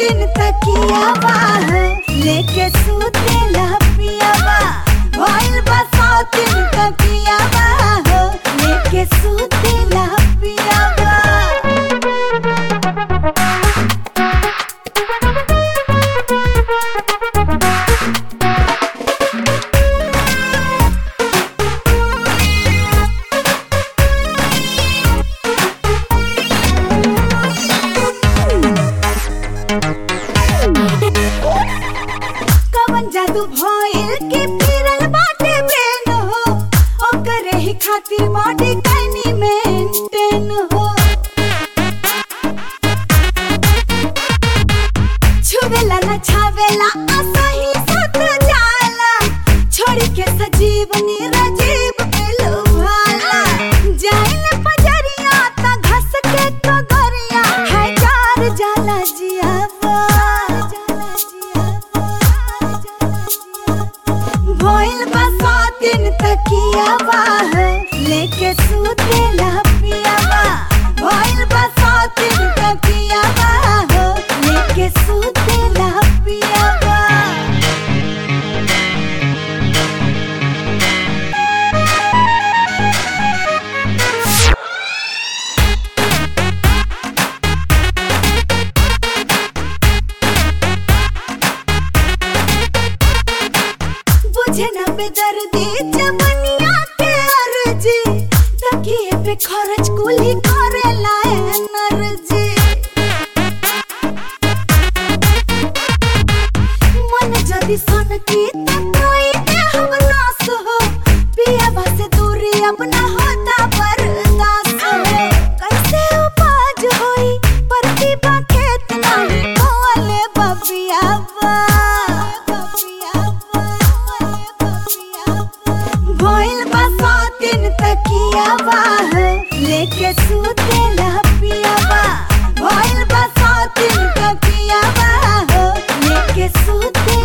दिन तकियावा लेके सूतेला पियावा। भइल बा 100 दिन तकियावा लेके सूतेला पियावा। कवन जादू भइल के फिरल बाटे ब्रेन हो, ओकरे ही खातिर बॉडी कैनी मेंटेन हो। छुवेला न छावेला असही सत जाला, छोड़ी के सजीवनी राजीव पेलो भाला। जाइल पजरिया ता घस के कगरिया है जार जाला जियावा। भइल बा 100 दिन तकियावा लेके सूतेला पियावा। भइल बा 100 दिन तकियावा लेके सूतेला पियावा। बुझे न बेदर्दी जवनिया के अर्जी, तकिए पे खर्च कुली करेला एनर्जी। मन जदी सन की त कोई देहब नास हो, पियावा से दूरी अब न होता बर्दाश्त हो। कैसे उपज होई प्रतिभा खेत नहीं बोले बबियावा। भइल बा 100 दिन तकियावा लेके सूतेला पियावा। भइल बा 100 दिन तकियावा लेके सूते